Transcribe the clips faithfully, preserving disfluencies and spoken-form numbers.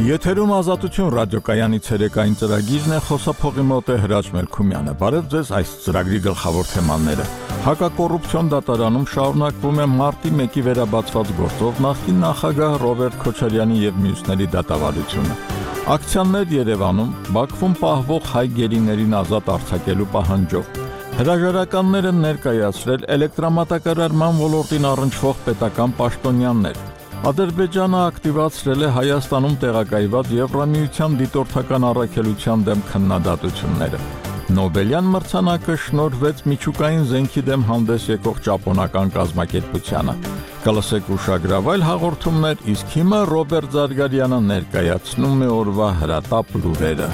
Եթերում ազատություն ռադիոկայանի ցերեկային ծրագիրն է, խոսափողի մոտ է Հրաչ Մելքումյանը։ Բարև ձեզ, այս ծրագրի գլխավոր թեմաները։ Հակակոռուպցիոն դատարանում շարունակվում է մարտի մեկի վերաբացված գործով նախկին նախագահ Ռոբերտ Քոչարյանի եւ մյուսների դատավարությունը։ Ակցիաներ Երևանում, Բաքվում պահվող հայ գերիներին ազատ արձակելու պահանջով։ Հրաժարականները ներկայացրել էլեկտրամատակարարման ոլորտին առնչվող պետական պաշտոնյաներ։ Ադրբեջանը ակտիվացրել է Հայաստանում տեղակայված Եվրամիության դիտորդական առաքելության դեմ քննադատությունները։ Նոբելյան մրցանակը շնորհվեց միջուկային զենքի դեմ հանդես եկող ճապոնական կազմակերպությանը։ Կլսեք ուշագրավայլ հաղորդումներ, իսկ հիմա Ռոբերտ Զարգարյանը ներկայացնում է օրվա հրատապ լուրերը։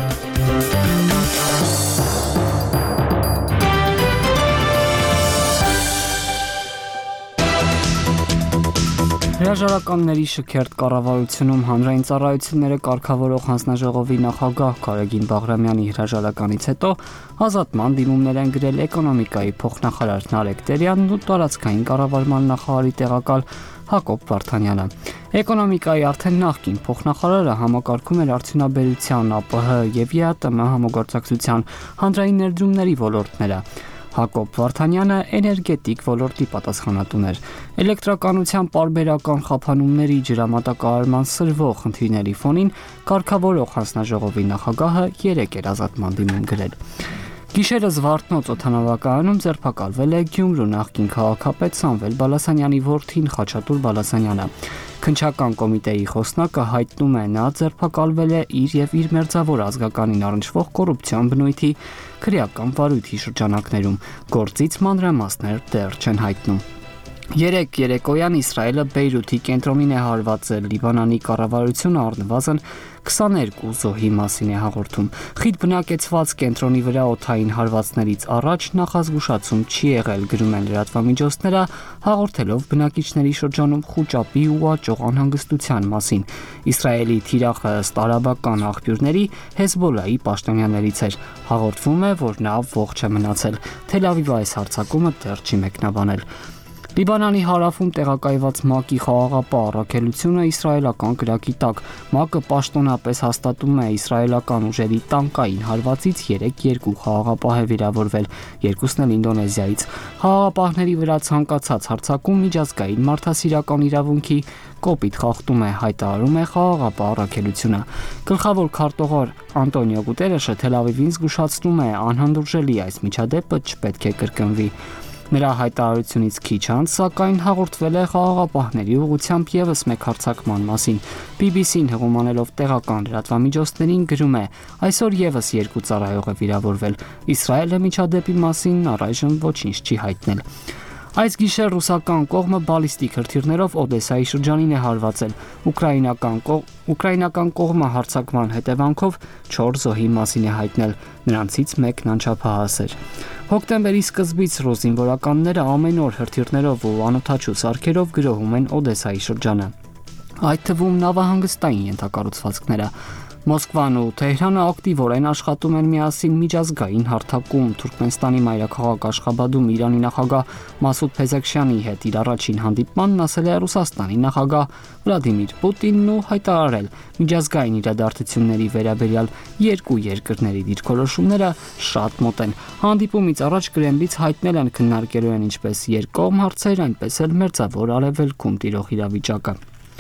Հրաժարականների շքերթ կառավարությունում հանրային ծառայությունները կարգավորող հանձնաժողովի նախագահ Գարեգին Բաղրամյանի հրաժարականից հետո ազատման դիմումներ են գրել էկոնոմիկայի փոխնախարար Նարեկ Տերյանն ու տարածքային կառավարման նախարարի տեղակալ Հակոբ Վարդանյանը։ Էկոնոմիկայի արդեն նախկին փոխնախարարը համակարգում էր արդյունաբերության, ԱՊՀ եւ ԵԱՏՄ համագործակցության հանրային ներդրումների ոլորտները։ Հակոբ Վարդանյանը էներգետիկ ոլորտի պատասխանատուն էր։ Էլեկտրականության պարբերական խափանումների ջրամատակարարման սրվող խնդիրների ֆոնին կարգավորող հանձնաժողովի նախագահը երեկ էր ազատման դիմում գրել։ Գիշերը Զվարթնոց օդանավակայանում ձերբակալվել է Գյումրու նախկին քաղաքապետ Սամվել Բալասանյանի որդին Խաչատուր Բալասանյանը։ Քննչական կոմիտեի խոսնակը հայտնում է, նա ձերբակալվել է իր եւ իր մերձավոր ազգականին առնչվող կոռուպցիոն բնույթի քրեական վարույթի շրջանակներում։ Գործից մանրամասներ դեռ չեն հայտնում։ Երեկ երեկոյան Իսրայելը Բեյրութի կենտրոնին է հարվածել, Լիբանանի կառավարությունը առնվազն քսաներկու զոհի մասին է հաղորդում։ Խիտ բնակեցված կենտրոնի վրա օդային հարվածներից առաջ նախազգուշացում չի եղել, գրում են լրատվամիջոցները, հաղորդելով բնակիչների շրջանում խուճապի ու աճող անհանգստության մասին։ Իսրայելի թիրախը ըստ արաբական աղբյուրների Հեզբոլայի պաշտոնյաներից էր։ Հաղորդվում է, որ նա ողջ է մնացել։ Թել Ավիվը այս հարձակումը դեռ չի մեկնաբանել։ Լիբանանի հարավում տեղակայված ՄԱԿ-ի խաղաղապահ առաքելությունը իսրայելական կրակի տակ։ ՄԱԿ-ը պաշտոնապես հաստատում է իսրայելական ուժերի տանկային հարվածից երեք երկու խաղաղապահ է վիրավորվել, երկուսն էլ Ինդոնեզիայից։ Խաղաղապահների վրա ցանկացած հարձակում միջազգային մարդասիրական իրավունքի կոպիտ խախտում է, հայտարարում է խաղաղապահ առաքելությունը։ Գլխավոր քարտուղար Անտոնիո Գուտերեշը Թել Ավիվին զգուշացնում է, անհանդուրժելի այս միջադեպը չպետք է կրկնվի։ Նրա հայտարարությունից քիչ անց, սակայն հաղորդվել է խաղաղապահների ուղղությամբ եւս մեկ հարձակման մասին։ բի բի սին հղումանելով տեղական լրատվամիջոցներին գրում է. այսօր եւս երկու ծառայող է վիրավորվել։ Իսրայելը միջադեպի մասին առայժմ ոչինչ չի հայտնել։ Այս գիշեր ռուսական կողմը բալիստիկ հրթիռներով Օդեսայի շրջանին է հարվածել։ Ուկրաինական կողմ Ուկրաինական կողմը հարձակման հետևանքով չորս զոհի մասին է հայտնել, նրանցից մեկն անչափահաս էր։ Հոկտեմբերի սկզբից ռուս զինվորականները ամեն օր հրթիռներով ու անօդաչու սարքերով գրոհում են Օդեսայի շրջանը, այդ թվում նավահանգստային ենթակառուցվածքները։ Մոսկվան ու Թեհրանը ակտիվորեն աշխատում են միասին միջազգային հարթակում Թուրքմենստանի մայրաքաղաք Աշխաբադում Իրանի նախագահ Մասուդ Փեզեքշյանի հետ իր առաջին հանդիպմանն ասել է Ռուսաստանի նախագահ Վլադիմիր Պուտինն ու հայտարարել միջազգային իրադարձությունների վերաբերյալ երկու երկրների դիրքորոշումները շատ մոտ են։ Հանդիպումից առաջ Կրեմլից հայտնել են քննարկելու են ինչպես երկկողմ հարցեր, այնպես էլ մերձավոր արևելքում տիրող իրավիճակը։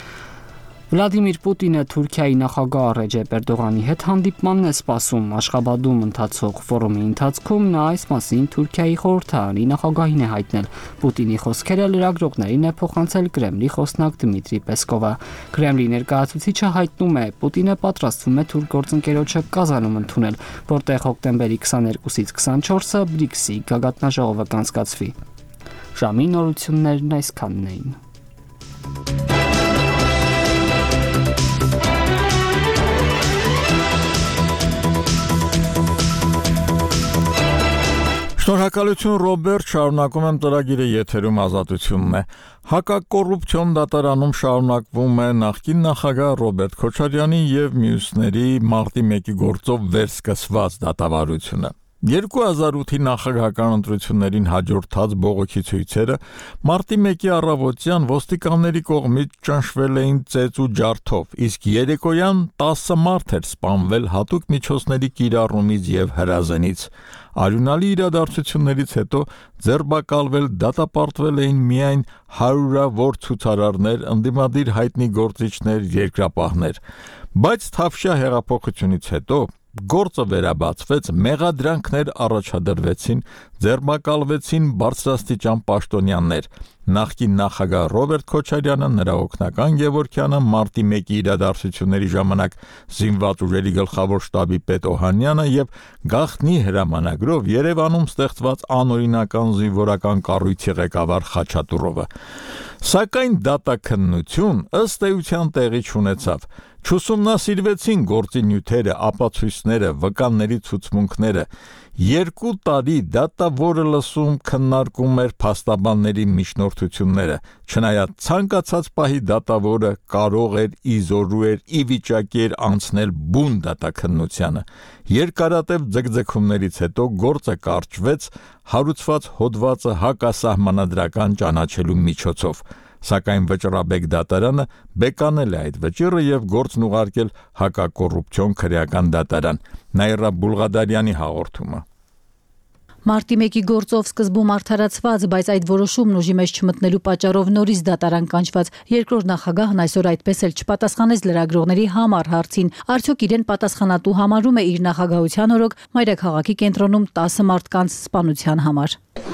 Վլադիմիր Պուտինը Թուրքիայի նախագահ Ռեջեփ Էրդողանի հետ հանդիպմանն է սպասում։ Աշխաբադում ընթացող ֆորումի ընթացքում նա այս մասին Թուրքիայի խորհրդարանի նախագահին է հայտնել։ Պուտինի խոսքերը լրագրողներին է փոխանցել Կրեմլի խոսնակ Դմիտրի Պեսկովը։ Կրեմլի ներկայացուցիչը հայտնում է, Պուտինը պատրաստվում է թուրք գործընկերոջը Կազանում ընդունել, որտեղ հոկտեմբերի քսաներկուսից քսանչորսը բրիքսի գագաթնաժողովը կանցկացվի։ Ժամի նորություններն այսքանն էին։ Շնորհակալություն Ռոբերտ, շարունակում եմ ծրագիրը, եթերում ազատությունն է։ Հակակոռուպցիոն դատարանում շարունակվում է նախկին նախագահ Ռոբերտ Քոչարյանի եւ մյուսների մարտի մեկի գործով վերսկսված դատավարությունը։ երկու հազար ութի նախագահական ընտրություններին հաջորդած բողոքի ցույցերը մարտի մեկի առավոտյան ոստիկանների կողմից ճնշվել էին ծեծ ու ջարդով, իսկ երեկոյան տասը մարդ էր սպանվել հատուկ միջոցների կիրառումից եւ հրազենից։ Արյունալի իրադարձություններից հետո ձերբակալվել, դատապարտվել էին միայն հարյուրավոր ցուցարարներ, ընդդիմադիր հայտնի գործիչներ, երկրապահներ, բայց Թավշյա հեղափոխությունից հետո գործը վերաբացվեց, մեղադրանքներ առաջադրվեցին, ձերբակալվեցին բարձրաստիճան պաշտոնյաներ։ Նախկին նախագահ Ռոբերտ Քոչարյանը, նրա օգնական Գևորգյանը, մարտի մեկի իրադարձությունների ժամանակ զինված ուժերի գլխավոր շտաբի պետ Օհանյանը եւ գաղտնի հրամանագրով Երևանում ստեղծված անօրինական զինվորական կառույցի ղեկավար Խաչատուրովը։ Սակայն դատաքննություն ըստ էության տեղի չունեցավ։ Չուսումնասիրվեցին գործի նյութերը, ապացույցները, վկանների ցուցմունքները։ Երկու տարի դատավորը լսում քննարկում էր փաստաբանների միջնորդությունները, չնայած ցանկացած պահի դատավորը կարող էր իզորու էր ի վիճակի էր անցնել բուն դատաքննությանը։ Երկարատև ձգձգումներից հետո գործը կարճվեց, հարուցված հոդվածը հակասահմանադրական ճանաչելու միջոցով։ Սակայն վճռաբեկ դատարանը բեկանել է այդ վճիռը եւ գործն ուղարկել հակակոռուպցիոն քրեական դատարան։ Նաիրա Բուլղադարյանի հաղորդումը։ Մարտի մեկի գործով սկզբում արդարացված, բայց այդ որոշումն ուժի մեջ չմտնելու պատճառով նորից դատարան կանչված երկրորդ նախագահն այսօր այդպես էլ չպատասխանեց լրագրողների համառ հարցին, արդյոք իրեն պատասխանատու համարում է իր նախագահության օրոք մայրաքաղաքի կենտրոնում տասը մարդկանց սպանության համար։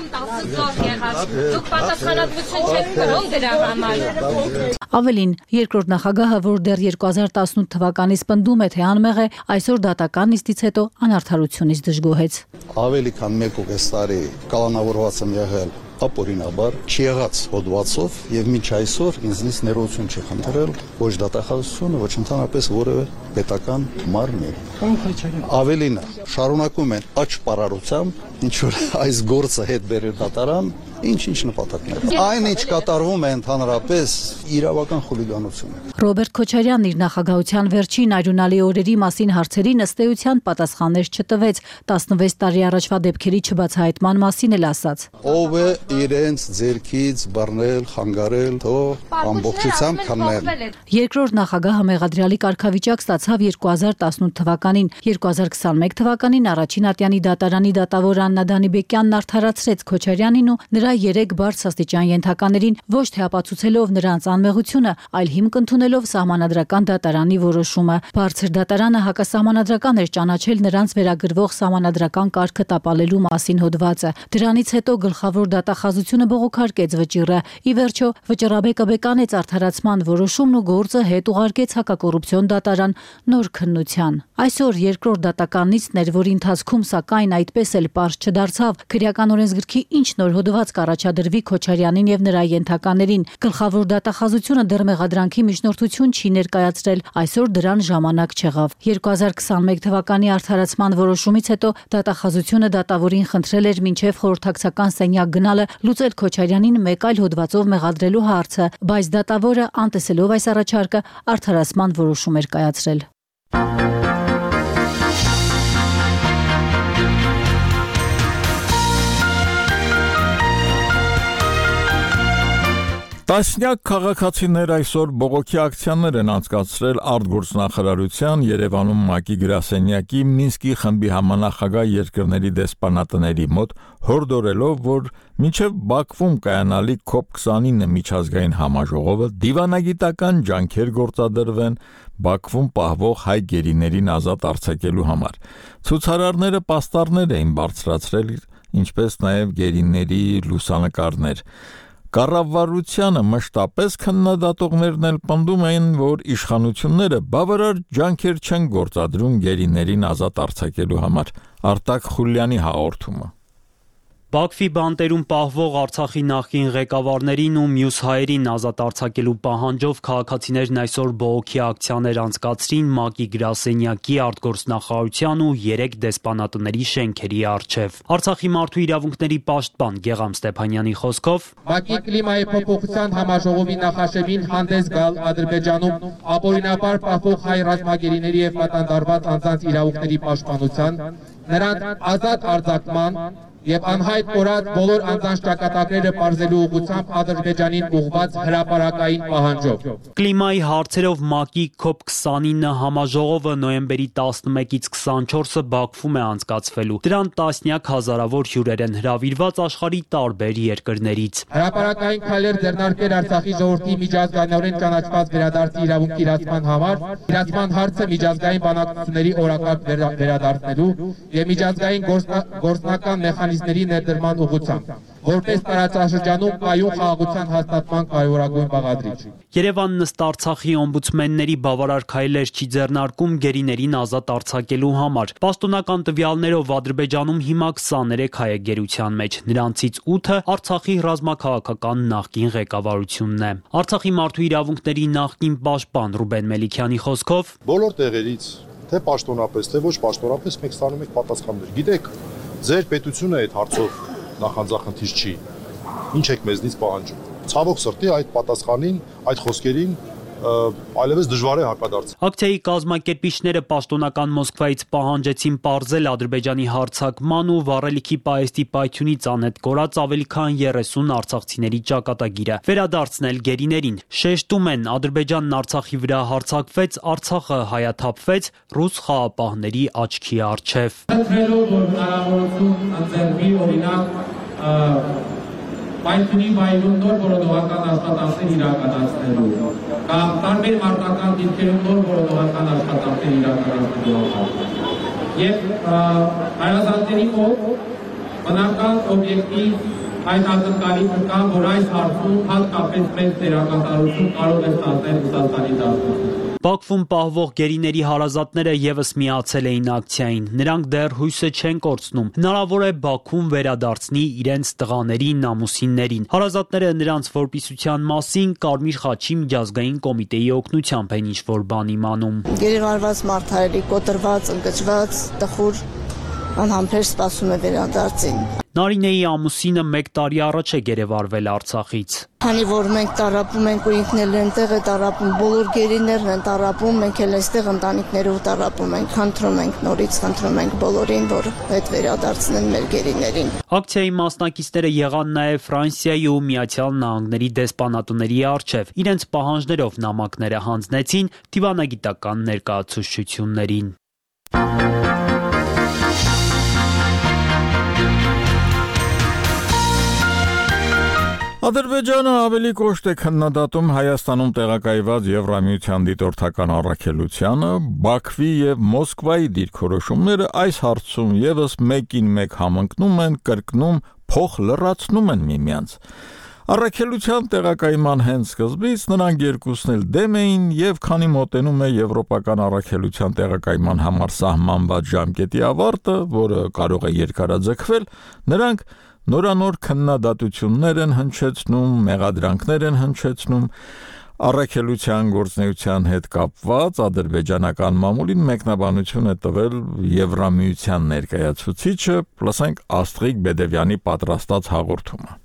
Դուք պատասխանատվություն չեք կրում դրա համար։ Ավելին, երկրորդ նախագահը, որ դեռ երկու հազար տասնութ թվականից պնդում է, թե անմեղ է, այսօր դատական նիստից հետո անարդարությունից դժգոհեց։ Ավելի քան մեկ ու կես տարի կալանավորված եմ եղել ապօրինաբար, չեղած հոդվածով եւ մինչ այսօր ինձնից ներողություն չի խնդրել ոչ դատախազությունը, ոչ ընդհանրապես որևէ պետական մարմին։ Ավելին, շարունակում են աճ պարարությամբ, ինչ որ այս գործը հետ բերել դատարան, ինչ-ինչ նպատակներ։ Այն ինչ կատարվում է ընդհանրապես իրավական խուլիգանություն է։ Ռոբերտ Քոչարյանն իր նախագահության վերջին արյունալի օրերի մասին հարցերին ըստ էության պատասխաններ չտվեց, տասնվեց տարի առաջվա դեպքերի չբացահայտման մասին էլ ասաց։ Ով է իրենց ձերքից բռնել, խանգարել, թող ամբողջությամբ քննել։ Երկրորդ նախագահը մեղադրյալի կարգավիճակ ստացավ երկու հազար տասնութ թվականին, երկու հազար քսաներեք թվականին առաջին ատյանի դատարանի դատավոր Աննա Դանիբեկյանն արդարացրեց Քոչարյանին ու նրա երեք բարձրաստիճան ենթականերին ոչ թե ապացուցելով նրանց անմեղությունը, այլ հիմք ընդունելով սահմանադրական դատարանի որոշումը։ Բարձր դատարանը հակասահմանադրական էր ճանաչել նրանց վերագրվող սահմանադրական կարգը տապալելու մասին հոդվածը։ Դրանից հետո գլխավոր դատախազությունը բողոքարկեց վճիռը։ Ի վերջո վճռաբեկը բեկանեց արդարացման որոշումն ու գործը հետ ուղարկեց հակակոռուպցիոն դատարան նոր քննության։ Այսօր երկրորդ դատական նիստն էր, որի ընթացքում սակայն այդպես էլ պարզ չդարձավ քրեական օրենսգրքի ինչ նոր հոդված կառաջադրվի Քոչարյանին եւ նրա ենթականերին։ Գլխավոր դատախազությունը դեռ մեղադրանքի միջնորդություն չի ներկայացրել, այսօր դրան ժամանակ չեղավ։ երկու հազար քսաներեք թվականի արդարացման որոշումից հետո դատախազությունը դատավորին խնդրել էր մինչև խորհրդակցական սենյակ գնալը լուծել Քոչարյանին մեկ այլ հոդվածով մեղադրելու հարցը, բայց դատավորը անտեսելով այս առաջարկը արդարացման որոշում էր կայացրել։ Տասնյակ քաղաքացիներ այսօր բողոքի ակցիաներ են անցկացրել արտգործնախարարության, Երևանում ՄԱԿ-ի գրասենյակի, Մինսկի խմբի համանախագահ երկրների դեսպանատների մոտ, հորդորելով, որ մինչև Բաքվում կայանալի քոփ քսանինը միջազգային համաժողովը դիվանագիտական ջանքեր գործադրվեն Բաքվում պահվող հայ գերիներին ազատ արձակելու համար։ Ցուցարարները պաստառներ էին բարձրացրել, ինչպես նաև գերիների լուսանկարներ։ Կառավարությանը մշտապես քննադատողներն էլ պնդում էին, որ իշխանությունները բավարար ջանքեր չեն գործադրում գերիներին ազատ արձակելու համար։ Արտակ Խուլյանի հաղորդումը։ Բաքվի բանտերում պահվող Արցախի նախկին ղեկավարներին ու մյուս հայերին ազատ արձակելու պահանջով քաղաքացիներն այսօր բողոքի ակցիաներ անցկացրին ՄԱԿ-ի գրասենյակի, արտգործնախարարության ու երեք դեսպանատների շենքերի առջև։ Արցախի մարդու իրավունքների պաշտպան Գեղամ Ստեփանյանի խոսքով ՄԱԿ-ի կլիմայի փոփոխության համաժողովի նախաշեմին հանդես գալ Ադրբեջանում ապօրինաբար պահվող հայ ռազմագերիների եւ պատանդարված անձանց իրավունքների պաշտպանության նրանց ազատ արձակման եւ անհայտ կորած բոլոր անձանց ճակատագրերը բարձելու ուղղությամբ Ադրբեջանին ուղղված հրապարակային պահանջով։ Կլիմայի հարցերով ՄԱԿ-ի քոփ քսանինը համաժողովը նոյեմբերի տասնմեկից քսանչորսը Բաքվում է անցկացվելու։ Դրան տասնյակ հազարավոր հյուրեր են հրավիրված աշխարհի տարբեր երկրներից։ Հրապարակային քայլեր ձեռնարկել Արցախի ժողովրդի միջազգայինորեն ճանաչված վերադարձի իրավունքի իրացման համար, իրացման հարցը միջազգային բանակցությունների օրակարգ վերադարձնելու եւ միջազգային գործնական մեխանիզմների ներդրման ուղղությամբ, որպես տարածաշրջանում կայուն խաղաղության հաստատման կարևորագույն բաղադրիչ։ Երևանն ըստ Արցախի օմբուդսմենների բավարար քայլեր չի ձեռնարկում գերիներին ազատ արձակելու համար։ Պաշտոնական տվյալներով Ադրբեջանում հիմա քսաներեք հայ է գերության մեջ, նրանցից ութը Արցախի ռազմաքաղաքական նախկին ղեկավարությունն է։ Արցախի մարդու իրավունքների նախկին պաշտպան Ռուբեն Մելիքյանի խոսքով բոլոր տեղերից, թե պաշտոնապես, թե ոչ պաշտոնապես մենք ստանում ենք պատասխաններ։ Գիտեք, ձեր պետությունը այդ հարցով նախանձախնդիր չի։ Ինչ եք մեզնից պահանջում։ Ցավոք սրտի այդ պատասխանին, այդ խոսքերին այլևս դժվար է հակադարձել։ Ակցիայի կազմակերպիչները պաշտոնական Մոսկվայից պահանջեցին պարզել Ադրբեջանի հարձակման ու վառելիքի պահեստի պայթյունից անհետ կորած ավելի քան երեսուն արցախցիների ճակատագիրը, վերադարձնել գերիներին։ Շեշտում են, Ադրբեջանն Արցախի վրա հարձակվեց, Արցախը հայաթափվեց ռուս խաղապահների աչքի առջև։ Պայթյունի վայրում նոր որոնողական աշխատանքներ իրականացնելու կամ տարբեր մարտական դիրքերում նոր որոնողական աշխատանքներ իրականացնելու եւ հայազատների մոտ բնական օբյեկտիվ այդ ակնկալիքը կա, որ այս հարցում հատկապես մեծ դերակատարություն կարող է ստանձնել Ռուսաստանի դաշնակցությունը։ Բաքվում պահվող գերիների հարազատները եւս միացել էին ակցիային։ Նրանք դեռ հույսը չեն կորցնում։ Հնարավոր է Բաքուն վերադարձնի իրենց տղաներին, ամուսիններին։ Հարազատները նրանց որպիսության մասին Կարմիր խաչի միջազգային կոմիտեի օգնությամբ են ինչ-որ բան իմանում։ Գերեվարված մարդարելի, կոտրված, ընկճված, տխուր անհամբեր սպասում է վերադարձին։ Նարինեի ամուսինը մեկ տարի առաջ է գերեվարվել Արցախից։ Քանի որ մենք տարապում ենք ու ինքն էլ այնտեղ է տարապում, բոլոր գերիներն են տարապում, մենք էլ այստեղ ընտանիքներով տարապում ենք, խնդրում ենք նորից, խնդրում ենք բոլորին, որ հետ վերադարձնեն մեր գերիներին։ Ակցիայի մասնակիցները եղան նաև Ֆրանսիայի ու Միացյալ Նահանգների դեսպանատուների առջև, իրենց պահանջներով նամակները հանձնեցին դիվանագիտական ներկայացուցչություններին։ Ադրբեջանը ավելի կոշտ է քննադատում Հայաստանում տեղակայված Եվրամիության դիտորդական առաքելությանը, Բաքվի եւ Մոսկվայի դիրքորոշումները այս հարցում եւս մեկին մեկ համընկնում են, կրկնում, փոխ լրացնում են միմյանց։ Առաքելության տեղակայման հենց սկզբից նրանք երկուսն էլ դեմ էին եւ քանի մոտենում է եվրոպական առաքելության տեղակայման համար սահմանված ժամկետի ավարտը, որը կարող է երկարաձգվել, նրանք նորանոր քննադատություններ են հնչեցնում, մեղադրանքներ են հնչեցնում, առաքելության գործնեության հետ կապված ադրբեջանական մամուլին մեկնաբանություն է տվել Եվրամիության ներկայացուցիչը, լսենք Աստրիկ Բեդևյանի պատրաստած հաղորդումը։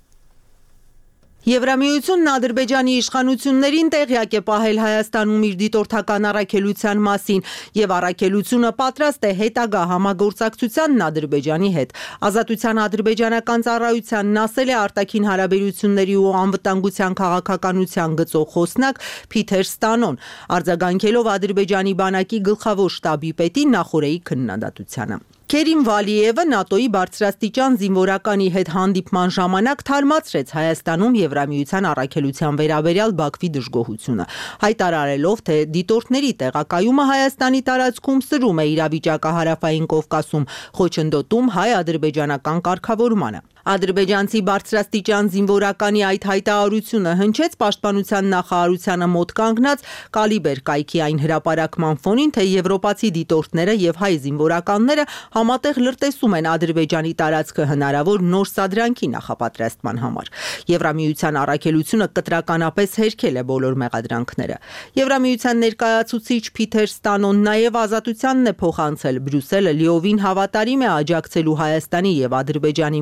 Եվրամիությունն Ադրբեջանի իշխանություններին տեղյակ է պահել Հայաստանում իր դիտորդական առաքելության մասին եւ առաքելությունը պատրաստ է հետագա համագործակցությանն Ադրբեջանի հետ։ Ազատության ադրբեջանական ծառայությանն ասել է արտաքին հարաբերությունների ու անվտանգության քաղաքականության գծող խոսնակ Փիթեր Ստանոն, արձագանքելով Ադրբեջանի բանակի գլխավոր շտաբի պետի Նախորեի քննադատությանը։ Քերիմ Վալիևը ՆԱՏՕ-ի բարձրաստիճան զինվորականի հետ հանդիպման ժամանակ թարմացրեց Հայաստանում Եվրամիության առաքելության վերաբերյալ Բաքվի դժգոհությունը, հայտարարելով, թե դիտորդների տեղակայումը Հայաստանի տարածքում սրում է իրավիճակը Հարավային Կովկասում, խոչընդոտում հայ-ադրբեջանական կարգավորմանը։ Ադրբեջանցի բարձրաստիճան զինվորականի այդ հայտարարությունը հնչեց պաշտպանության նախարարությանը մոտ կանգնած Կալիբեր կայքի այն հրապարակման ֆոնին, թե եվրոպացի դիտորդները եւ հայ զինվորականները համատեղ լրտեսում են Ադրբեջանի տարածքը հնարավոր նոր սադրանքի նախապատրաստման համար։ Եվրամիության առաքելությունը կտրականապես հերքել է բոլոր մեղադրանքները։ Եվրամիության ներկայացուցիչ Փիթեր Ստանոն նաև ազատությանն է փոխանցել Բրյուսելը լիովին հավատարիմ է աջակցելու Հայաստանի եւ Ադրբեջանի միջև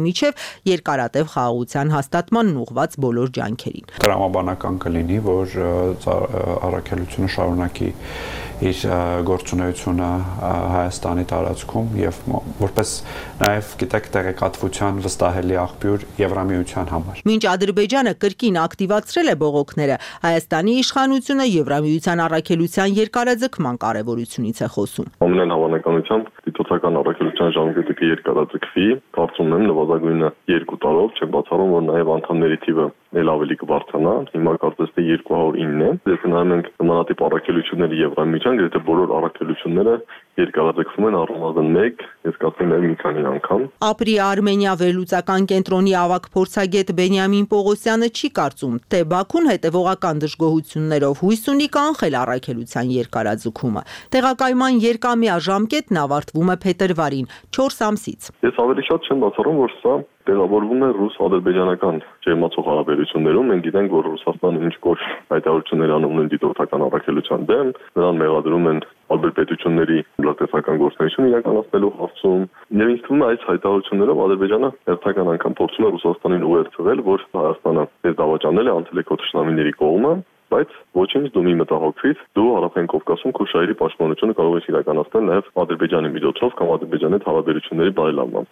երկարատև խաղաղության հաստատմանն ուղղված բոլոր ջանքերին։ Տրամաբանական կլինի, որ առաքելությունը շարունակի իր գործունեությունը Հայաստանի տարածքում եւ որպես նաեւ գիտեք տեղեկատվության վստահելի աղբյուր Եվրամիության համար։ Մինչ Ադրբեջանը կրկին ակտիվացրել է բողոքները, Հայաստանի իշխանությունը Եվրամիության առաքելության երկարաձգման կարևորությունից է խոսում։ Ամենայն հավանականությամբ դիտորդական առաքելության ժամկետը կերկարաձգվի, կարծում եմ նվազագույնը երկու տարով, չեմ բացառում, որ նաեւ անդամների թիվը ել ավելի կբարձրանա, հիմա կարծես թե երկու հարյուր ինը է։ Եթե նայում ենք նմանատիպ առաքելությունների Եվրամիության, գրեթե բոլոր առաքելությունները երկարաձգվում են առնվազն մեկ, ես կասեմ մի քանի անգամ։ Ապրի Արմենիա վերլուծական կենտրոնի ավագ փորձագետ Բենյամին Պողոսյանը չի կարծում, թե Բաքուն հետևողական դժգոհություններով հույս ունի կանխել առաքելության երկարաձգումը։ Տեղակայման երկամյա ժամկետն ավարտվում է փետրվարին, չորս ամսից։ Ես ավելի շատ չեմ բացառում, որ սա տեղավորվում է ռուս-ադրբեջանական ջերմացող հարաբերություններում։ Մենք գիտենք, որ Ռուսաստանը ինչ կոշտ հայտարարություններ անում են դիտորդական առաքելության դեմ, նրան մեղադրում են ալբերտ պետությունների լրատվական գործունեություն իրականացնելու հարցում։ Եվ ինձ թվում է այս հայտարարություններով Ադրբեջանը հերթական անգամ փորձում է Ռուսաստանին ուղերձվել, որ Հայաստանը դες դավաճանել է անցել է քո թշնամիների կողմը, բայց ոչինչ դու մի մտահոգվիր, դու Հարավային Կովկասում քո շահերի պաշտպանությունը կարող ես իրականացնել նաև Ադրբեջանի միջոցով կամ Ադրբեջանի հետ հարաբերությունների բարելավմամբ։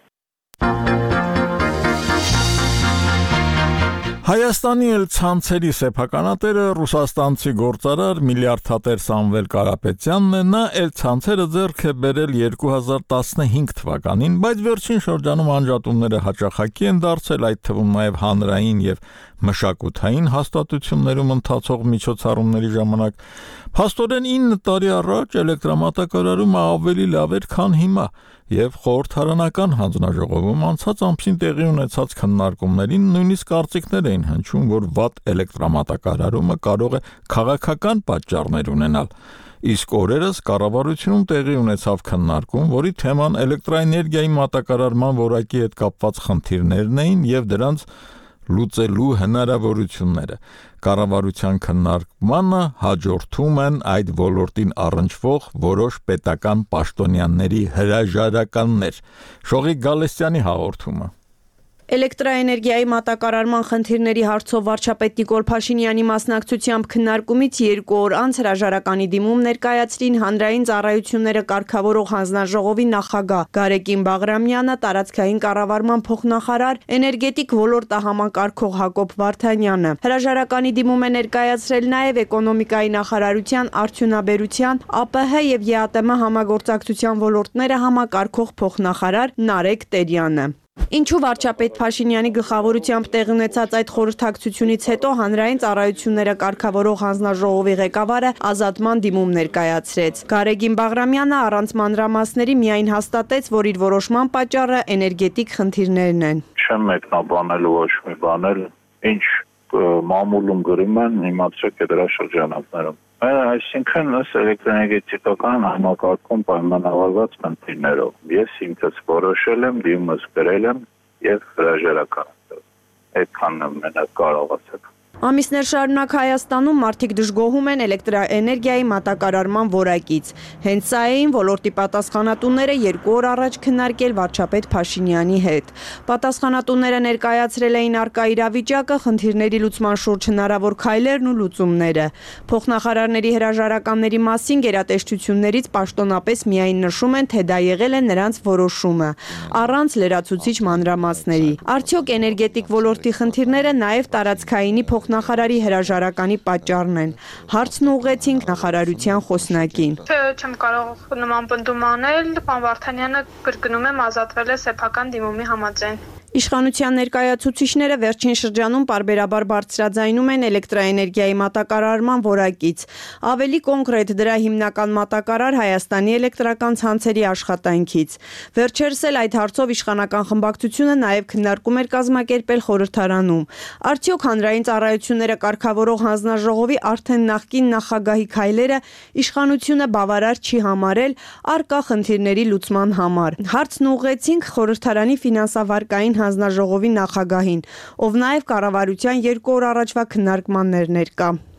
Հայաստանի էլ ցանցերի սեփականատերը ռուսաստանցի գործարար միլիարդատեր Սամվել Կարապետյանն է, նա էլ ցանցերը ձեռք է բերել երկու հազար տասնհինգ թվականին, բայց վերջին շրջանում անջատումները հաճախակի են դարձել, այդ թվում նաև հանրային եւ մշակութային հաստատություններում ընթացող միջոցառումների ժամանակ։ Փաստորեն ինը տարի առաջ էլեկտրամատակարարումը ավելի լավ էր, քան հիմա, եւ խորհրդարանական հանձնաժողովում անցած ամսին տեղի ունեցած քննարկումներին նույնիսկ կարծիքներ էին հնչում, որ վատ էլեկտրամատակարարումը կարող է քաղաքական պատճառներ ունենալ։ Իսկ օրերս կառավարությունում տեղի ունեցավ քննարկում, որի թեման էլեկտրաէներգիայի մատակարարման որակի հետ կապված խնդիրներն էին եւ դրանց լուծելու հնարավորությունները։ Կառավարության քննարկմանը հաջորդում են այդ ոլորտին առնչվող որոշ պետական պաշտոնյաների հրաժարականներ։ Շողիկ Գալստյանի հաղորդումը։ Էլեկտրաէներգիայի մատակարարման խնդիրների հարցով վարչապետ Նիկոլ Փաշինյանի մասնակցությամբ քննարկումից երկու օր անց հրաժարականի դիմում ներկայացրին հանրային ծառայությունները կարգավորող հանձնաժողովի նախագահ Գարեգին Բաղրամյանը, տարածքային կառավարման փոխնախարար, էներգետիկ ոլորտը համակարգող Հակոբ Վարդանյանը։ Հրաժարականի դիմում է ներկայացրել նաև էկոնոմիկայի նախարարության, արդյունաբերության, ԱՊՀ եւ ԵԱՏՄ համագործակցության ոլորտները համակարգող փոխնախարար Նարեկ Տերյանը։ Ինչու վարչապետ Փաշինյանի գլխավորությամբ տեղի ունեցած այդ խորհրդակցությունից հետո հանրային ծառայությունները կարգավորող հանձնաժողովի ղեկավարը ազատման դիմում ներկայացրեց։ Գարեգին Բաղրամյանը առանց մանրամասների միայն հաստատեց, որ իր որոշման պատճառը էներգետիկ խնդիրներն են։ Չեմ մեկնաբանել ոչ մի բան, ինչ մամուլում գրում են, իմացրեք է դրա շրջանակներում։ Այսինքն ըստ էլեկտրոէներգետիկական համակարգում պայմանավորված խնդիրներով ես ինքս որոշել եմ, դիմս գրել եմ եւ հրաժարական տվել։ Այդքանն եմ մենակ կարող ասել։ Ամիսներ շարունակ Հայաստանում մարդիկ դժգոհում են էլեկտրաէներգիայի մատակարարման որակից։ Հենց սա էին ոլորտի պատասխանատուները երկու օր առաջ քննարկել վարչապետ Փաշինյանի հետ։ Պատասխանատուները ներկայացրել էին առկա իրավիճակը, խնդիրների լուծման շուրջ հնարավոր քայլերն ու լուծումները։ Փոխնախարարների հրաժարականների մասին գերատեսչություններից պաշտոնապես միայն նշում են, թե դա եղել է նրանց որոշումը, առանց լրացուցիչ մանրամասների։ Արդյոք էներգետիկ ոլորտի խնդիրները նաև տարածքայինի Նախարարի հրաժարականի պատճառն են։ Հարցն ուղղեցինք նախարարության խոսնակին։ Չէ, չեմ կարող նման պնդում անել, պարոն Վարդանյանը կրկնում եմ ազատվել է սեփական դիմումի համաձայն։ Իշխանության ներկայացուցիչները վերջին շրջանում պարբերաբար բարձրաձայնում են էլեկտրաէներգիայի մատակարարման որակից։ Ավելի կոնկրետ դրա հիմնական մատակարար Հայաստանի էլեկտրական ցանցերի աշխատանքից։ Վերջերս էլ այդ հարցով իշխանական խմբակցությունը նաև քննարկում էր կազմակերպել խորհրդարանում։ Արդյոք հանրային ծառայությունները կարգավորող հանձնաժողովի արդեն նախկին նախագահի քայլերը իշխանությունը բավարար չի համարել առկա խնդիրների լուծման համար։ Հարցն ուղղեցինք խորհրդարանի ֆինանսավարկային հանձնաժողովի նախագահին, ով նաև կառավարության երկու օր առաջվա քննարկմաններ ներկա։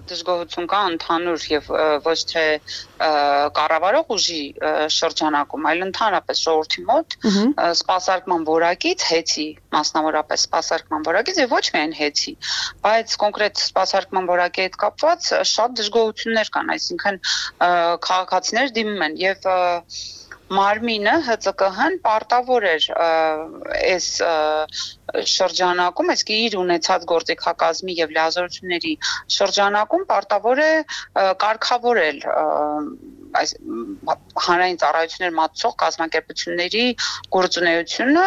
Դժգոհություն կա ընդհանուր եւ ոչ թե կառավարող ուժի շրջանակում, այլ ընդհանրապես ժողովրդի մոտ սպասարկման որակից հեծի, մասնավորապես սպասարկման որակից եւ ոչ միայն հեծի, բայց կոնկրետ սպասարկման որակի հետ կապված շատ դժգոհություններ կան, այսինքն քաղաքացիներ դիմում են եւ Մարմինը Հ Ծ Կ Հ-ն պարտավոր էր այս շրջանակում, այսինքն իր ունեցած գործիքակազմի եւ լիազորությունների շրջանակում պարտավոր է կարգավորել այս հանրային ծառայություններ մատուցող կազմակերպությունների գործունեությունը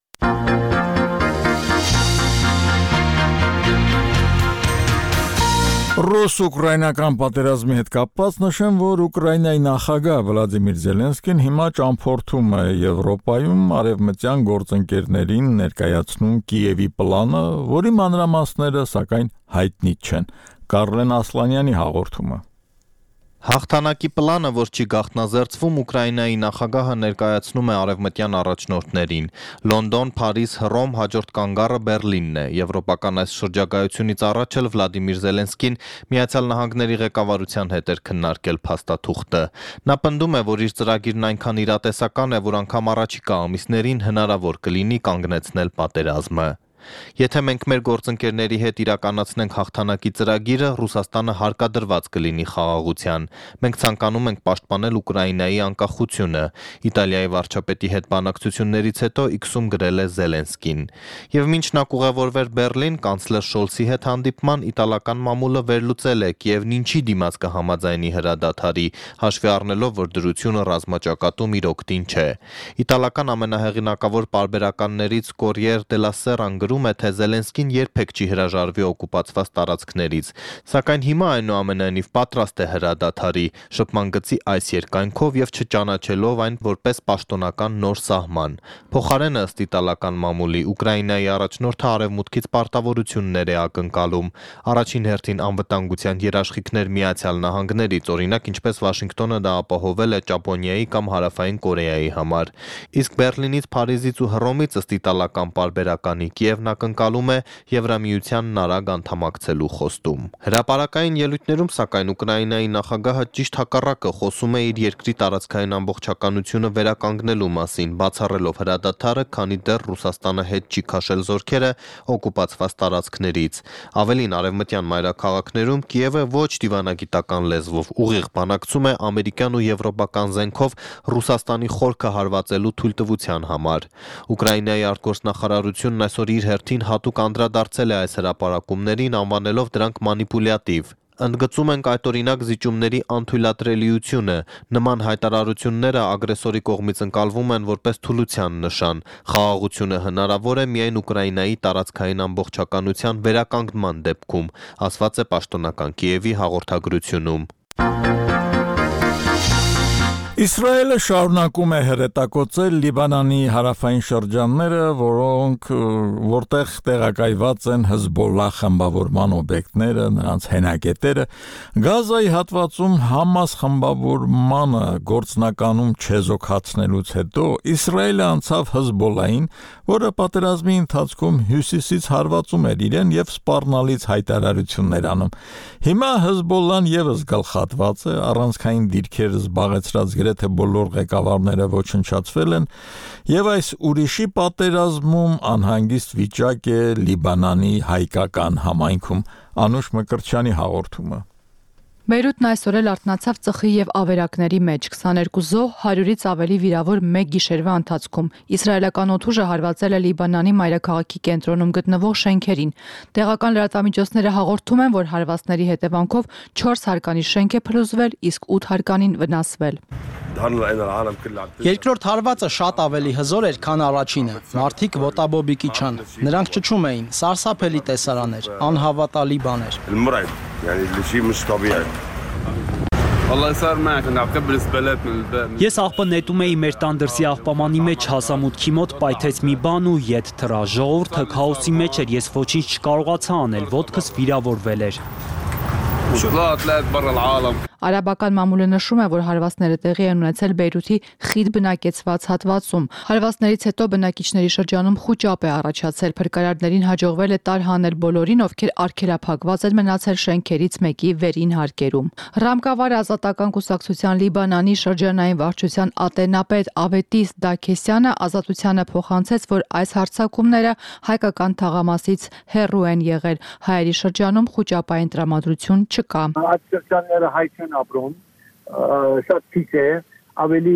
Ռուս-ուկրաինական պատերազմի հետ կապված նշեմ, որ Ուկրաինայի նախագահ Վլադիմիր Զելենսկին հիմա ճամփորդում է Եվրոպայում արևմտյան գործընկերներին ներկայացնում Կիևի պլանը, որի մանրամասները սակայն հայտնի չեն։ Կարլեն Ասլանյանի հաղորդումը։ Հաղթանակի պլանը, որ չի գաղտնազերծվում, Ուկրաինայի նախագահը ներկայացնում է արևմտյան առաջնորդներին։ Լոնդոն, Փարիզ, Հռոմ, հաջորդ կանգառը Բերլինն է։ Եվրոպական այս շրջագայությունից առաջ էլ Վլադիմիր Զելենսկին Միացյալ Նահանգների ղեկավարության հետ էր քննարկել փաստաթուղթը։ Նա պնդում է, որ իր ծրագիրն այնքան իրատեսական է, որ անգամ առաջիկա ամիսներին հնարավոր կլինի կանգնեցնել պատերազմը։ Եթե մենք մեր գործընկերների հետ իրականացնենք հաղթանակի ծրագիրը, Ռուսաստանը հարկադրված կլինի խաղաղության։ Մենք ցանկանում ենք պաշտպանել Ուկրաինայի անկախությունը։ Իտալիայի վարչապետի հետ բանակցություններից հետո X-ում գրել է Զելենսկին։ Եվ մինչ նա կուղևորվեր Բերլին, կանցլեր Շոլցի հետ հանդիպման, իտալական մամուլը վերլուծել է Կիևն ինչի դիմաց կհամաձայնի հրադադարի, հաշվի առնելով, որ դրությունը ռազմաճակատում իր օգտին չէ։ Իտալական ամենահեղինակավոր պարբերականներից Corriere della Sera-ն է, թե Զելենսկին երբեք չի հրաժարվի օկուպացված տարածքներից, սակայն հիմա այնուամենայնիվ պատրաստ է հրադադարի, շփման գծի այս երկայնքով եւ չճանաչելով այն որպես պաշտոնական նոր սահման։ Փոխարենը ըստ իտալական մամուլի Ուկրաինայի առաջնորդը արևմուտքից պարտավորություններ է ակնկալում, առաջին հերթին անվտանգության երաշխիքներ Միացյալ Նահանգներից, օրինակ ինչպես Վաշինգտոնը դա ապահովել է Ճապոնիայի կամ Հարավային Կորեայի համար։ Իսկ Բերլինից, Փարիզից ու Հռոմից ըստ իտալական պարբերականի Կիևն ակնկալում է Եվրամիությանն արագ անդամակցելու խոստում։ Հրապարակային ելույթներում սակայն Ուկրաինայի նախագահը ճիշտ հակառակը խոսում է իր երկրի տարածքային ամբողջականությունը վերականգնելու մասին, բացառելով հրադադարը, քանի դեռ Ռուսաստանը հետ չի քաշել զորքերը օկուպացված տարածքներից։ Ավելին, արևմտյան մայրաքաղաքներում Կիևը ոչ դիվանագիտական լեզվով ուղիղ բանակցում է ամերիկյան ու եվրոպական զենքով Ռուսաստանի խորքը հարվածելու թույլտվության համար։ Ուկրաինայի արտգործնախարարությունն այսօր իր հերթին հատուկ անդրադարձել է այս հրապարակումներին, անվանելով դրանք մանիպուլյատիվ։ Ընդգծում ենք այդօրինակ զիջումների անթույլատրելիությունը։ Նման հայտարարությունները ագրեսորի կողմից ընկալվում են որպես թուլության նշան։ Խաղաղությունը հնարավոր է միայն Ուկրաինայի տարածքային ամբողջականության վերականգնման դեպքում, ասված է պաշտոնական Կիևի հաղորդագրությունում։ Իսրայելը շարունակում է հրետակոծել Լիբանանի հարավային շրջանները, որոնք որտեղ տեղակայված են Հեզբոլլահ խմբավորման օբյեկտները, նրանց հենակետերը, Գազայի հատվածում Համաս խմբավորմանը գործնականում չեզոքացնելուց հետո Իսրայելը անցավ Հեզբոլլահին, որը պատերազմի ընթացքում հյուսիսից հարվածում էր իրեն եւ սպառնալից հայտարարություններ անում։ Հիմա Հեզբոլլահն եւս գլխատված է, առանցքային դիրքեր զբաղեցրած գրեթե բոլոր ղեկավարները ոչնչացվել են եւ այս ուրիշի պատերազմում անհանգիստ վիճակ է Լիբանանի հայկական համայնքում։ Անուշ Մկրտչյանի հաղորդումը։ Բեյրութն այսօր էլ արթնացավ ծխի եւ ավերակների մեջ, քսաներկու զոհ, հարյուրից ավելի վիրավոր մեկ գիշերվա ընթացքում։ Իսրայելական օդուժը հարվածել է Լիբանանի մայրաքաղաքի կենտրոնում գտնվող շենքերին։ Տեղական լրատվամիջոցները հաղորդում են, որ հարվածների հետևանքով չորս հարկանի շենք է փլուզվել, իսկ ութ հարկանին վնասվել։ Երկրորդ հարվածը շատ ավելի հզոր էր, քան առաջինը։ Մարդիկ ոտաբոբիկի չան։ Նրանք ճչում էին, սարսափելի տեսարան էր, անհավատալի բան էր։ Ես աղբը նետում էի մեր տան դրսի աղբամանի մեջ, հասամուտքի մոտ պայթեց մի բան ու ետ թռա։ Ժողովուրդը քաոսի մեջ էր, ես ոչինչ չկարողացա անել, ոտքս վիրավորվել էր։ Արաբական մամուլը նշում է, որ հարվածները տեղի են ունեցել Բեյրութի խիտ բնակեցված հատվածում։ Հարվածներից հետո բնակիչների շրջանում խուճապ է առաջացել։ Փրկարարներին հաջողվել է տարհանել բոլորին, ովքեր արգելափակված են մնացել շենքերից մեկի վերին հարկերում։ Ռամկավար ազատական կուսակցության Լիբանանի շրջանային վարչության ատենապետ Ավետիս Դաքեսյանը Ազատությանը փոխանցեց, որ այս հարձակումները հայկական թաղամասից հեռու են եղել։ Հայերի շրջանում խուճապային տրամադրություն չկա։ Այդ շրջանները հայ չեն ապրում, շատ քիչ է, ավելի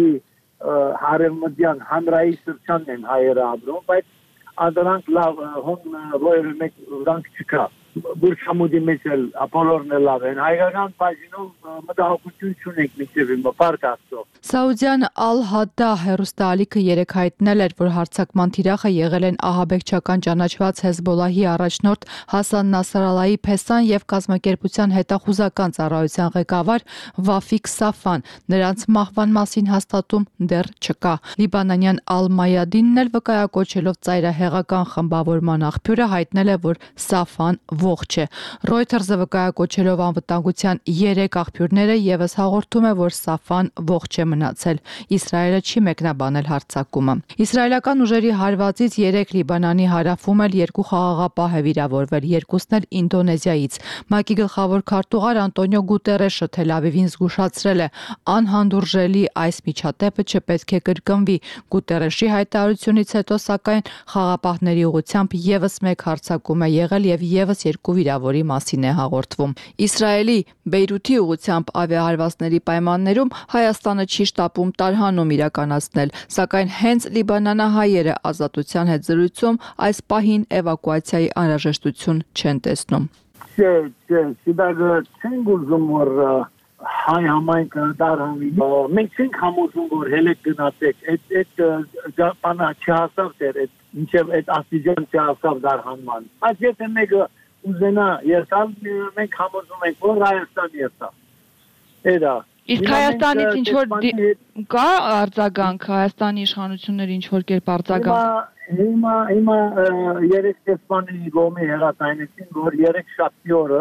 հարևմտյան հանրային շրջանն են հայերը ապրում, բայց դրանք լավ հոն որևէ մեկ վրանք չկա։ Բուրչամուդի մեջ էլ բոլորն էլ լավ են, հայկական բաժինում մտահոգություն չունենք մինչև հիմա, փառք Աստծո։ Սաուդյան Ալ-Հադդա հեռուստաալիքը երեկ հայտնել էր, որ հարձակման թիրախը եղել են ահաբեկչական ճանաչված Հեզբոլլահի առաջնորդ Հասան Նասրալլահի Փեսան եւ կազմակերպության հետախուզական ծառայության ղեկավար Վաֆիկ Սաֆան։ Նրանց մահվան մասին հաստատում դեռ չկա։ Լիբանանյան Ալ-Մայադինն էլ վկայակոչելով ծայրահեղական խմբավորման աղբյուրը հայտնել է, որ Սաֆան ողջ է։ Reuters-ը վկայակոչելով անվտանգության երեք աղբյուրները եւս հաղորդում է, որ Սաֆան ողջ է մնացել։ Իսրայելը չի մեկնաբանել հարձակումը։ Իսրայելական ուժերի հարվածից երեք Լիբանանի հարավում էլ երկու խաղաղապահ է վիրավորվել, երկուսն էլ Ինդոնեզիայից։ ՄԱԿ-ի գլխավոր քարտուղար Անտոնիո Գուտերեշը Թել Ավիվին զգուշացրել է, անհանդուրժելի այս միջադեպը չպետք է կրկնվի։ Գուտերեշի հայտարարությունից հետո սակայն խաղաղապահների ուղղությամբ եւս մեկ հարձակում է եղել եւ եւս երկու վիրավորի մասին է հաղորդվում։ Իսրայելի Բեյրութի ուղղությամբ ավիահարվածների պայմաններում Հայաստանը չի շտապում տարհանում իրականացնել, սակայն հենց լիբանանահայերը Ազատության հետ զրույցում այս պահին էվակուացիայի անհրաժեշտություն չեն տեսնում։ Չէ, չէ, սիդագը չենք ուզում, որ հայ համայնքը տարհանի։ Մենք չենք համոզում, որ հելեք գնացեք, այդ այդ բանը չհասավ դեռ, այդ մինչև այդ աստիճան չհասավ տարհանման։ Այս եթե մեկը ուզենա երթալ, մենք համոզում ենք, որ Հայաստան երթա։ Էդա։ Իսկ Հայաստանից ինչ որ կա արձագանք, Հայաստանի իշխանությունները ինչ որ կերպ արձագանք։ Հիմա հիմա երեք տեսփանի գոմի հերացանեցին, որ երեք շաբթի օրը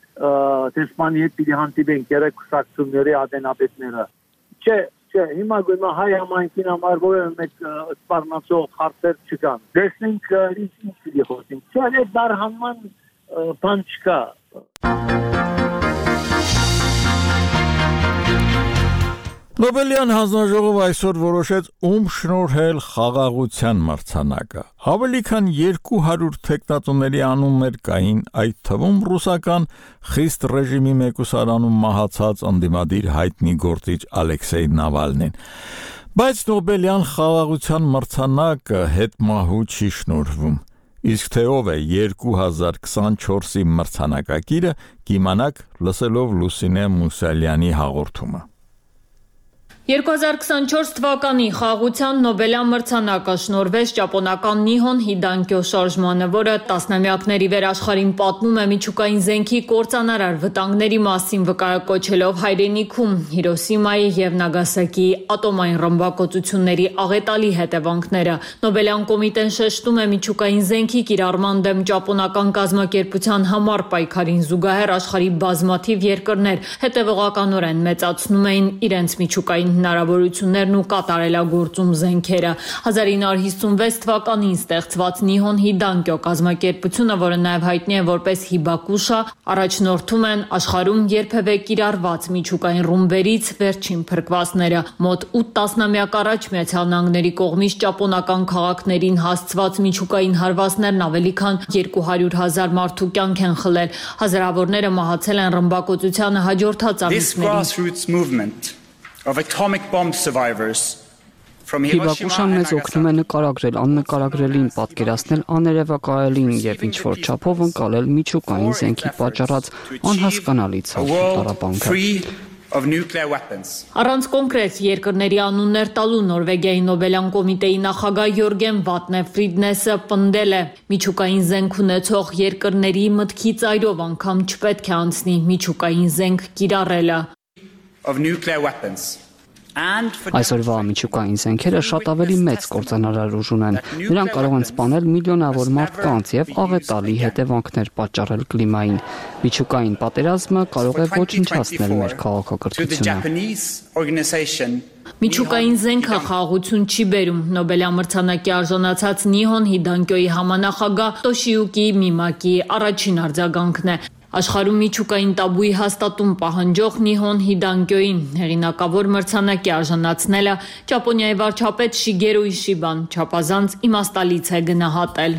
տեսփանի հետ պիտի հանդիպենք երեք կուսակցությունների ադենապետները։ Չէ, չէ, հիմա գույնը հայ համայնքին համար որևէ մեկ սպառնացող հարցեր չկան։ Տեսնենք ինչ ինչ պիտի խոսենք։ Չէ, այդ դարհանման բան չկա։ Նոբելյան հանձնաժողովը այսօր որոշեց ում շնորհել խաղաղության մրցանակը։ Ավելի քան երկու հարյուր թեկնածուների անուններ կային, այդ թվում ռուսական խիստ ռեժիմի մեկուսարանում մահացած ընդդիմադիր հայտնի գործիչ Ալեքսեյ Նավալնին։ Բայց Նոբելյան խաղաղության մրցանակը հետմահու չի շնորհվում։ Իսկ թե ով է երկու հազար քսանչորսի մրցանակակիրը, կիմանաք լսելով Լուսինե Մուսալյանի հաղորդումը։ երկու հազար քսանչորս թվականի խաղաղության Նոբելյան մրցանակը շնորհվեց ճապոնական Նիհոն Հիդանկյո շարժմանը, որը տասնամյակների վեր աշխարհին պատմում է միջուկային զենքի կործանարար վտանգների մասին, վկայակոչելով հայրենիքում Հիրոսիմայի եւ Նագասակիի ատոմային ռմբակոծությունների աղետալի հետևանքները։ Նոբելյան կոմիտեն շեշտում է միջուկային զենքի կիրառման դեմ ճապոնական կազմակերպության համար պայքարին զուգահեռ աշխարհի բազմաթիվ երկրներ հետևողականորեն մեծացնում էին իրենց միջուկային հնարավորություններն ու կատարելագործում զենքերը։ հազար ինը հարյուր հիսունվեց թվականին ստեղծված Նիհոն Հիդանկյո կազմակերպությունը, որը նաև հայտնի է որպես Հիբակուշա, առաջնորդում են աշխարհում երբևէ կիրառված միջուկային ռումբերից վերջին փրկվածները։ Մոտ ութ տասնամյակ առաջ Միացյալ Նահանգների կողմից ճապոնական քաղաքներին հասցված միջուկային հարվածներն ավելի քան երկու հարյուր հազար մարդու կյանք են խլել։ Հազարավորները մահացել են ռմբակոծությանը հաջորդած ամիսներին։ Of atomic bomb survivors from Հիբակուշան մեզ օգնում է նկարագրել աննկարագրելին, պատկերացնել աներևակայելին եւ ինչ որ չափով ընկալել միջուկային զենքի պատճառած անհասկանալի ցավոտ տարապանքը։ Առանց կոնկրետ երկրների անուններ տալու Նորվեգիայի Նոբելյան կոմիտեի նախագահ Յորգեն Վատնե Ֆրիդնեսը պնդել է. միջուկային զենք ունեցող երկրների մտքի ծայրով անգամ չպետք է անցնի միջուկային զենք կիրառելը։ Of nuclear weapons Այսօրվա միջուկային զենքերը շատ ավելի մեծ կործանարար ուժ ունեն։ Նրանք կարող են սպանել միլիոնավոր մարդկանց եւ աղետալի հետևանքներ պատճառել կլիմային։ Միջուկային պատերազմը կարող է ոչնչացնել մեր քաղաքակրթությունը։ Միջուկային զենքը խաղաղություն չի բերում։ Նոբելամրցանակի արժանացած Նիհոն Հիդանկյոյի համանախագահ Տոշիյուկի Միմակի առաջին արձագանքն է։ Աշխարհում միջուկային տաբուի հաստատում պահանջող Նիհոն Հիդանկյոյին հեղինակավոր մրցանակի արժանացնելը Ճապոնիայի վարչապետ Շիգերո Իշիբան չափազանց իմաստալից է գնահատել։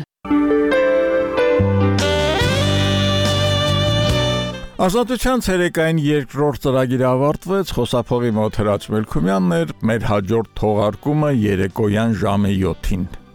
Ազատության ցերեկային երկրորդ ծրագիրը ավարտվեց, խոսափողի մոտ Հրաչ Մելքումյանն էր, մեր հաջորդ թողարկումը երեկոյան ժամը յոթին։